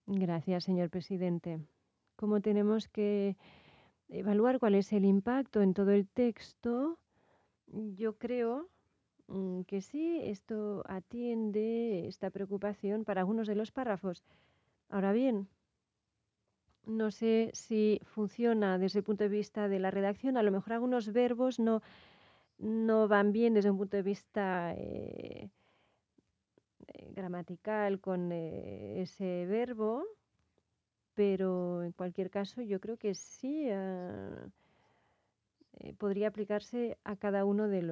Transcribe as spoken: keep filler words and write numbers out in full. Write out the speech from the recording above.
Gracias, señor presidente. Como tenemos que evaluar cuál es el impacto en todo el texto, yo creo mm, que sí, esto atiende esta preocupación para algunos de los párrafos. Ahora bien, no sé si funciona desde el punto de vista de la redacción. A lo mejor algunos verbos no, no van bien desde un punto de vista eh, eh, gramatical con eh, ese verbo, pero en cualquier caso yo creo que sí ah, eh, podría aplicarse a cada uno de los